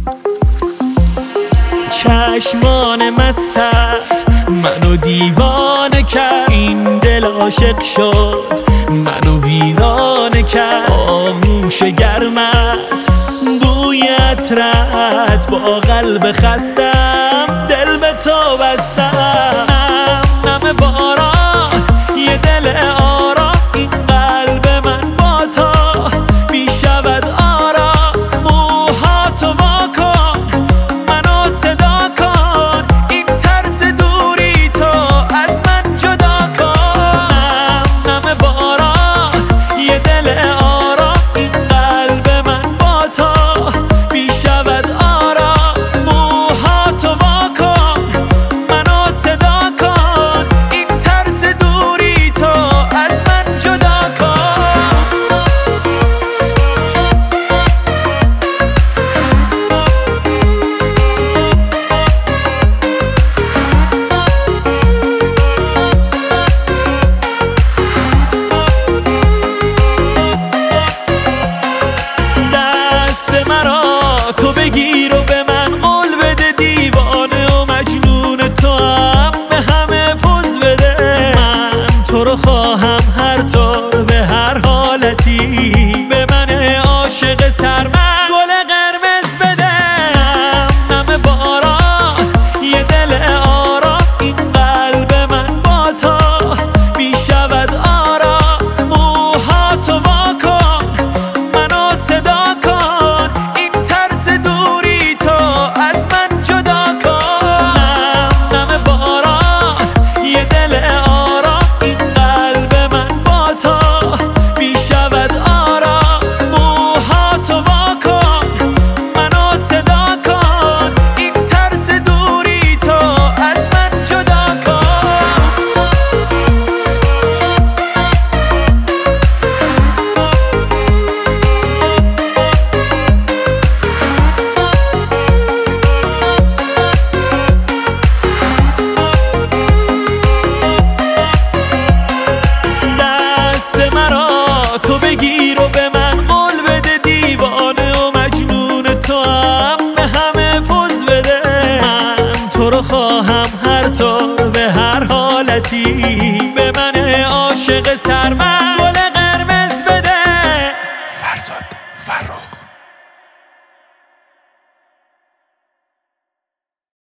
چشمان مستت منو دیوانه کرد، این دل عاشق شد منو ویرانه کرد. آغوش گرمت بوی عطرت با قلب خستم دل به تو بستم. نم باران یه دل آرام، این قلب من با تو بی شود آرام. موهاتو وا کن منو صدا کن، این ترس دوری تو از من جدا کن. نم باران یه دل آرام، این قلب من با تو بی شود آرام. موهاتو وا کن منو صدا کن، این ترس دوری تو از من جدا کن. دست مرا تو بگیر و به من قول بده، دیوانه و مجنون تو هم به همه پوز بده. من تو رو خواهم هر طور به هر حالتی، به من عاشق سرمست گل قرمز بده. نم باران یه دل آرام، این قلب من با تو بی شود آرام. موهاتو وا کن منو صدا کن، این ترس دوری تو از من جدا کن. نم باران یه دل آرام، این قلب من با تو بی شود آرام. موهاتو وا کن منو صدا کن، این ترس دوری تو از من جدا کن. دست مرا تو بگیر و به من قول بده، دیوانه و مجنون تو هم به همه پوز بده. من تو رو خواهم هر طور به هر حالتی، به من عاشق سرمست